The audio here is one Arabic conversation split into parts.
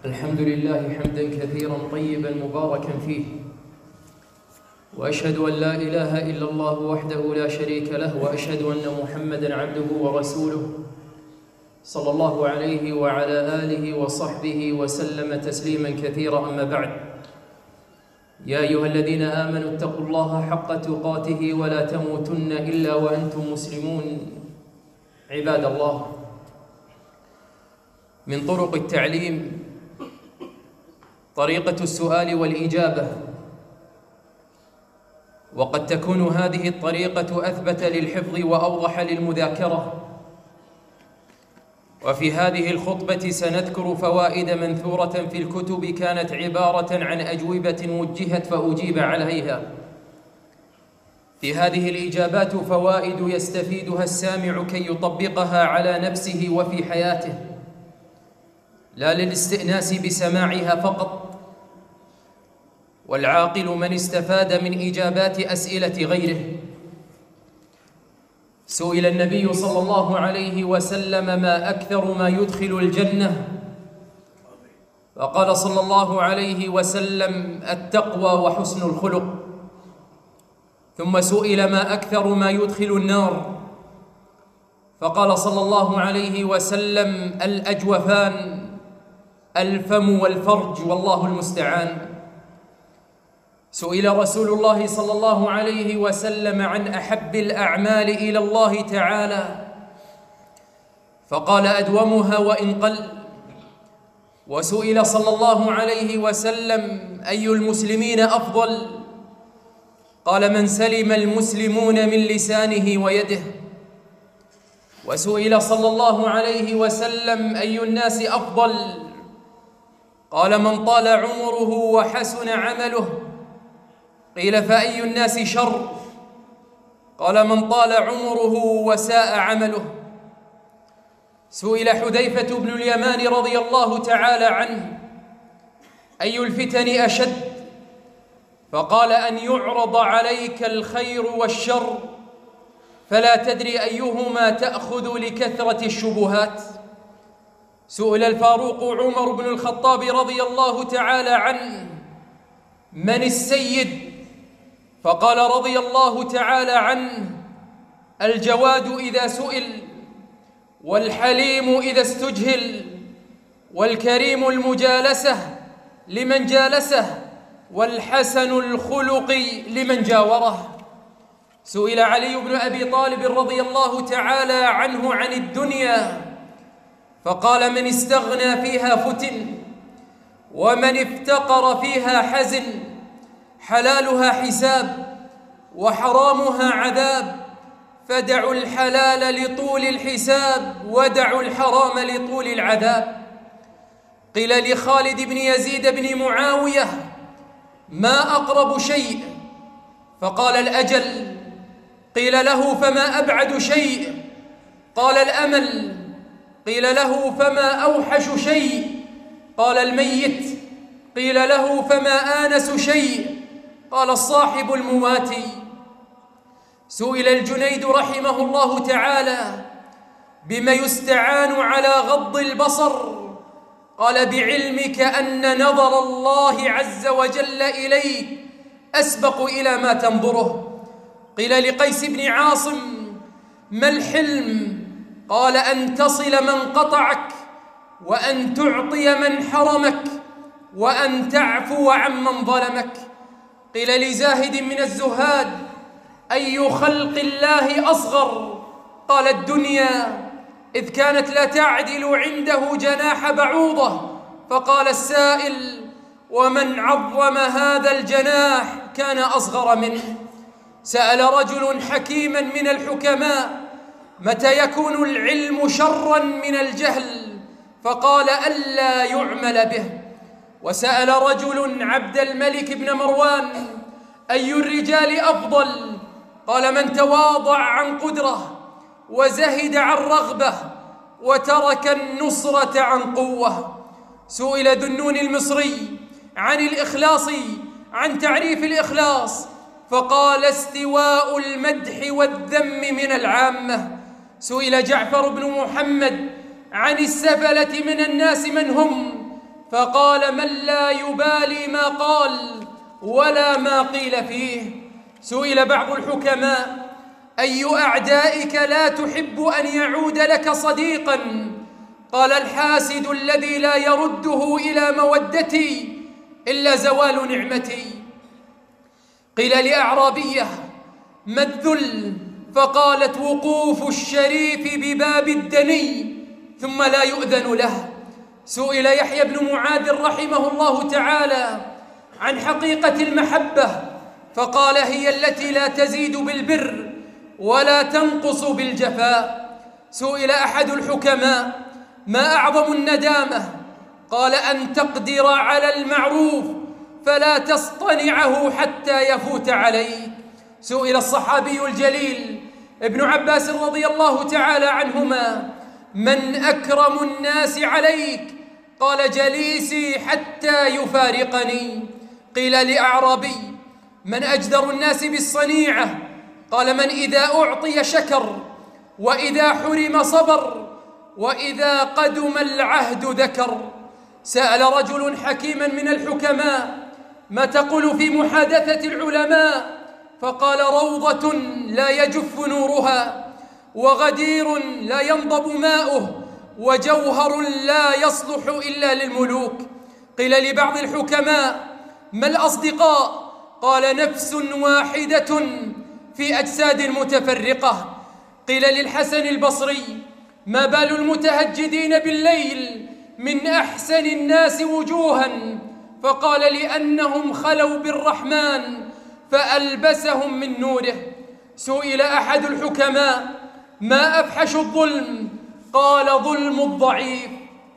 الحمد لله حمدا كثيرا طيبا مباركا فيه، وأشهد أن لا إله إلا الله وحده لا شريك له، وأشهد أن محمدا عبده ورسوله صلى الله عليه وعلى آله وصحبه وسلم تسليما كثيرا. أما بعد، يا أيها الذين آمنوا اتقوا الله حق تقاته ولا تموتن إلا وأنتم مسلمون. عباد الله، من طرق التعليم طريقة السؤال والإجابة، وقد تكون هذه الطريقة أثبت للحفظ وأوضح للمذاكرة. وفي هذه الخطبة سنذكر فوائد منثورة في الكتب كانت عبارة عن أجوبة وجهت فأجيب عليها. في هذه الإجابات فوائد يستفيدها السامع كي يطبقها على نفسه وفي حياته، لا للاستئناس بسماعها فقط. والعاقل من استفاد من إجابات أسئلة غيره. سئل النبي صلى الله عليه وسلم: ما أكثر ما يدخل الجنة؟ فقال صلى الله عليه وسلم: التقوى وحسن الخلق. ثم سئل: ما أكثر ما يدخل النار؟ فقال صلى الله عليه وسلم: الأجوفان، الفم والفرج، والله المستعان. سئل رسول الله صلى الله عليه وسلم عن أحب الأعمال إلى الله تعالى، فقال: أدومها وإن قل. وسئل صلى الله عليه وسلم: أي المسلمين أفضل؟ قال: من سلم المسلمون من لسانه ويده. وسئل صلى الله عليه وسلم: أي الناس أفضل؟ قال: من طال عمره وحسن عمله. قيل: فأي الناس شر؟ قال: من طال عمره وساء عمله. سئل حذيفة بن اليمان رضي الله تعالى عنه: أي الفتن أشد؟ فقال: أن يعرض عليك الخير والشر فلا تدري أيهما تأخذ لكثرة الشبهات. سئل الفاروق عمر بن الخطاب رضي الله تعالى عنه: من السيد؟ فقال رضي الله تعالى عنه: الجواد إذا سئل، والحليم إذا استجهل، والكريم المجالسة لمن جالسه، والحسن الخلق لمن جاوره. سئل علي بن أبي طالب رضي الله تعالى عنه عن الدنيا، فقال: من استغنى فيها فتن، ومن افتقر فيها حزن، حلالها حساب وحرامها عذاب، فدعوا الحلال لطول الحساب ودعوا الحرام لطول العذاب. قيل لخالد بن يزيد بن معاوية: ما أقرب شيء؟ فقال: الأجل. قيل له: فما أبعد شيء؟ قال: الأمل. قيل له: فما أوحش شيء؟ قال: الميت. قيل له: فما آنس شيء؟ قال: الصاحب المواتي. سئل الجنيد رحمه الله تعالى: بما يستعان على غض البصر؟ قال: بعلمك أن نظر الله عز وجل إليك أسبق إلى ما تنظره. قيل لقيس بن عاصم: ما الحلم؟ قال: أن تصل من قطعك، وأن تعطي من حرمك، وأن تعفو عمن ظلمك. قيل لزاهد من الزهاد: أي خلق الله أصغر؟ قال: الدنيا، إذ كانت لا تعدل عنده جناح بعوضة. فقال السائل: ومن عظم هذا الجناح كان أصغر منه. سأل رجل حكيما من الحكماء: متى يكون العلم شرا من الجهل؟ فقال: ألا يعمل به. وسأل رجل عبد الملك بن مروان: أي الرجال أفضل؟ قال: من تواضع عن قدرة، وزهد عن رغبة، وترك النصرة عن قوة. سئل ذنون المصري عن الإخلاص، عن تعريف الإخلاص، فقال: استواء المدح والذم من العامة. سئل جعفر بن محمد عن السفلة من الناس من هم؟ فقال: من لا يبالي ما قال ولا ما قيل فيه. سئل بعض الحكماء: أي أعدائك لا تحب أن يعود لك صديقا؟ قال: الحاسد الذي لا يرده إلى مودتي إلا زوال نعمتي. قيل لأعرابية: ما الذل؟ فقالت: وقوف الشريف بباب الدني ثم لا يؤذن له. سئل يحيى بن معاذ رحمه الله تعالى عن حقيقة المحبة، فقال: هي التي لا تزيد بالبر ولا تنقص بالجفاء. سئل أحد الحكماء: ما أعظم الندامة؟ قال: أن تقدر على المعروف فلا تصطنعه حتى يفوت عليك. سئل الصحابي الجليل ابن عباس رضي الله تعالى عنهما: من أكرم الناس عليك؟ قال: جليسي حتى يفارقني. قيل لأعرابي: من أجدر الناس بالصنيعة؟ قال: من إذا أعطي شكر، وإذا حرم صبر، وإذا قدم العهد ذكر. سأل رجل حكيما من الحكماء: ما تقول في محادثة العلماء؟ فقال: روضة لا يجف نورها، وغدير لا ينضب ماؤه، وجوهر لا يصلح إلا للملوك. قيل لبعض الحكماء: ما الأصدقاء؟ قال: نفس واحدة في أجساد متفرقة. قيل للحسن البصري: ما بال المتهجدين بالليل من أحسن الناس وجوها؟ فقال: لأنهم خلوا بالرحمن فألبسهم من نوره. سئل أحد الحكماء: ما أفحش الظلم؟ قال: ظلم الضعيف.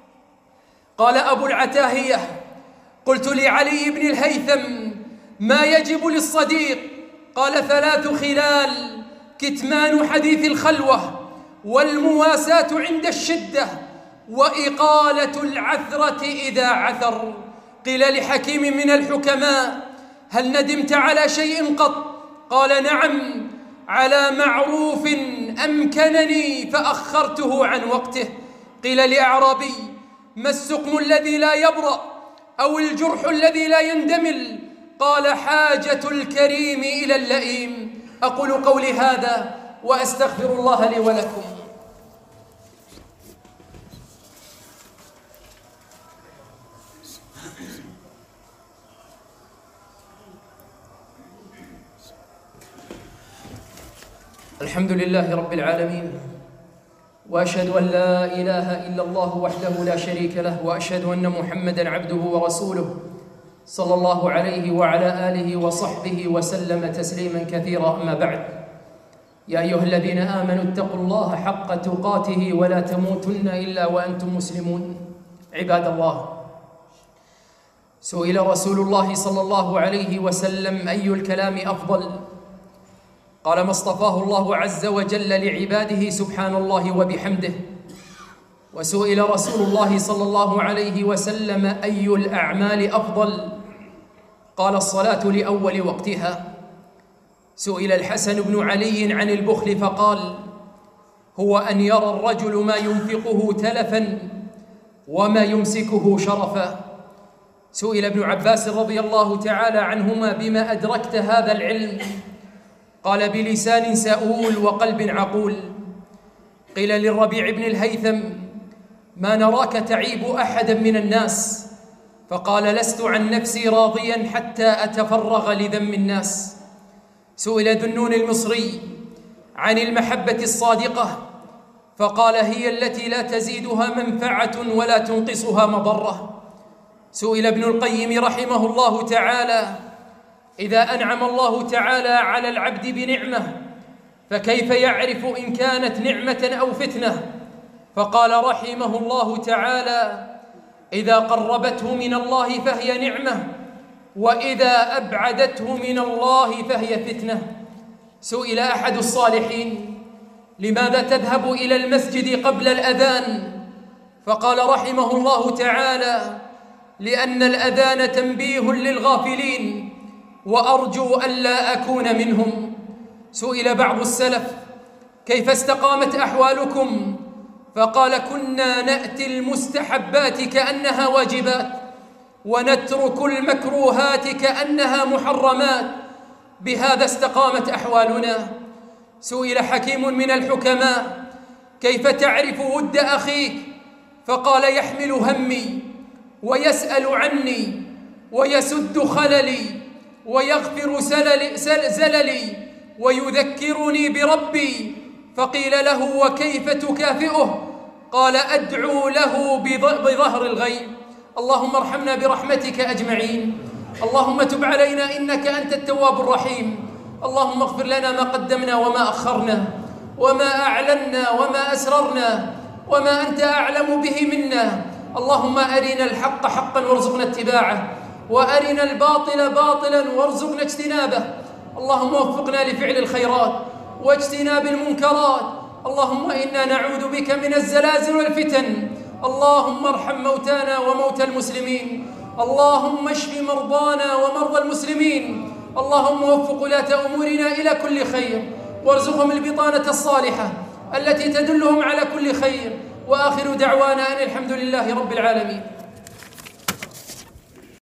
قال أبو العتاهية: قلت لعلي بن الهيثم: ما يجب للصديق؟ قال: 3 خلال: كتمان حديث الخلوة، والمواساة عند الشدة، وإقالة العثرة إذا عثر. قيل لحكيم من الحكماء: هل ندمت على شيء قط؟ قال: نعم، على معروف أمكنني فأخرته عن وقته. قيل لأعرابي: ما السقم الذي لا يبرأ، أو الجرح الذي لا يندمل؟ قال: حاجة الكريم إلى اللئيم. أقول قولي هذا وأستغفر الله لي ولكم. الحمد لله رب العالمين، وأشهد أن لا إله إلا الله وحده لا شريك له، وأشهد أن محمدًا عبده ورسوله صلى الله عليه وعلى آله وصحبه وسلم تسليمًا كثيرًا. أما بعد، يا أيها الذين آمنوا اتقوا الله حق تقاته ولا تموتن إلا وأنتم مسلمون. عباد الله، سئل رسول الله صلى الله عليه وسلم: أي الكلام أفضل؟ قال: ما اصطفاه الله عز وجل لعباده سبحان الله وبحمده. وسئل رسول الله صلى الله عليه وسلم: أي الأعمال أفضل؟ قال: الصلاة لأول وقتها. سئل الحسن بن علي عن البخل فقال: هو أن يرى الرجل ما ينفقه تلفا وما يمسكه شرفا. سئل ابن عباس رضي الله تعالى عنهما: بما أدركت هذا العلم؟ قال: بلسان سؤول وقلب عقول. قيل للربيع بن الهيثم: ما نراك تعيب أحدا من الناس؟ فقال: لست عن نفسي راضيا حتى أتفرغ لذم الناس. سئل ذو النون المصري عن المحبة الصادقة فقال: هي التي لا تزيدها منفعة ولا تنقصها مضرة. سئل ابن القيم رحمه الله تعالى: إذا أنعم الله تعالى على العبد بنعمة فكيف يعرف إن كانت نعمة أو فتنة؟ فقال رحمه الله تعالى: إذا قربته من الله فهي نعمة، وإذا أبعدته من الله فهي فتنة. سئل أحد الصالحين: لماذا تذهب إلى المسجد قبل الأذان؟ فقال رحمه الله تعالى: لأن الأذان تنبيه للغافلين، وأرجو ألا أكون منهم. سئل بعض السلف: كيف استقامت أحوالكم؟ فقال: كنا نأتي المستحبات كأنها واجبات، ونترك المكروهات كأنها محرمات. بهذا استقامت أحوالنا. سئل حكيم من الحكماء: كيف تعرف ود أخيك؟ فقال: يحمل همي، ويسأل عني، ويسد خللي، ويغفر زللي، ويذكرني بربي. فقيل له: وكيف تكافئه؟ قال: أدعو له بظهر الغيب. اللهم ارحمنا برحمتك أجمعين. اللهم تب علينا إنك أنت التواب الرحيم. اللهم اغفر لنا ما قدمنا وما أخرنا، وما أعلنا وما أسررنا، وما أنت أعلم به منا. اللهم أرنا الحق حقا وارزقنا اتباعه، وأرنا الباطل باطلا وارزقنا اجتنابه. اللهم وفقنا لفعل الخيرات واجتناب المنكرات. اللهم إنا نعوذ بك من الزلازل والفتن. اللهم ارحم موتانا وموتى المسلمين. اللهم اشف مرضانا ومرضى المسلمين. اللهم وفق ولاة أمورنا إلى كل خير، وارزقهم البطانة الصالحة التي تدلهم على كل خير. وآخر دعوانا أن الحمد لله رب العالمين.